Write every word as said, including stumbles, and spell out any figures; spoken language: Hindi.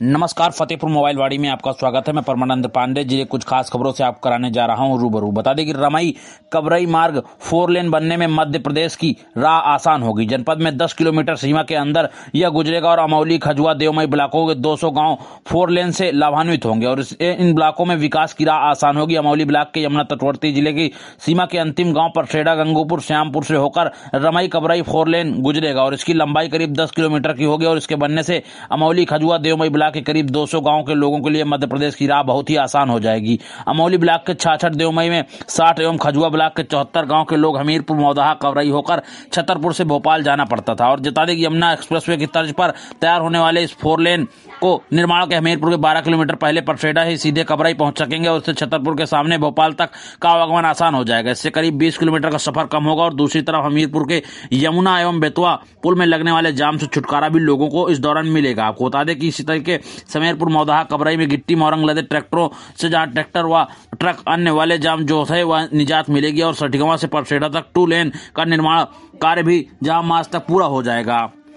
नमस्कार, फतेहपुर मोबाइल वाड़ी में आपका स्वागत है। मैं परमानंद पांडे जी कुछ खास खबरों से आपको कराने जा रहा हूं रूबरू। बता दें कि रमई कबरई मार्ग फोर लेन बनने में मध्य प्रदेश की राह आसान होगी। जनपद में दस किलोमीटर सीमा के अंदर यह गुजरेगा और अमौली, खजुआ, देवमई ब्लॉकों के दो सौ गांव फोर लेन से लाभान्वित होंगे और इन ब्लॉकों में विकास की राह आसान होगी। अमौली ब्लॉक के यमुना तटवर्ती जिले की सीमा के अंतिम गाँव परसेड़ा, गंगोपुर, श्यामपुर से होकर रमई कबरई फोर लेन गुजरेगा और इसकी लंबाई करीब दस किलोमीटर की होगी और इसके बनने से अमौली, खजुआ, देवमई ब्लॉक के करीब दो सौ गांवों के लोगों के लिए मध्य प्रदेश की राह बहुत ही आसान हो जाएगी। अमौली ब्लॉक के छाछठ, देवमई में साठ एवं खजुआ ब्लॉक के चौहत्तर गांव के लोग हमीरपुर, मौदाहा, कबरई होकर छतरपुर से भोपाल जाना पड़ता था और जता दें कि यमुना एक्सप्रेसवे की तर्ज पर तैयार होने वाले इस फोर लेन को निर्माण के हमीरपुर के बारह किलोमीटर पहले परसेड़ा ही सीधे कबरई पहुंच सकेंगे और इससे छतरपुर के सामने भोपाल तक का आवागमन आसान हो जाएगा। इससे करीब बीस किलोमीटर का सफर कम होगा और दूसरी तरफ हमीरपुर के यमुना एवं बेतवा पुल में लगने वाले जाम से छुटकारा भी लोगों को इस दौरान मिलेगा। आपको बता दें कि इसी तरीके समेरपुर, मौदाहा, कबरई में गिट्टी मोरंग लदे ट्रैक्टरों से जहां ट्रैक्टर व ट्रक अन्य वाले जाम जो है वह निजात मिलेगी और सठिगवा से परसेड़ा तक टू लेन का निर्माण कार्य भी जहां मार्च तक पूरा हो जाएगा।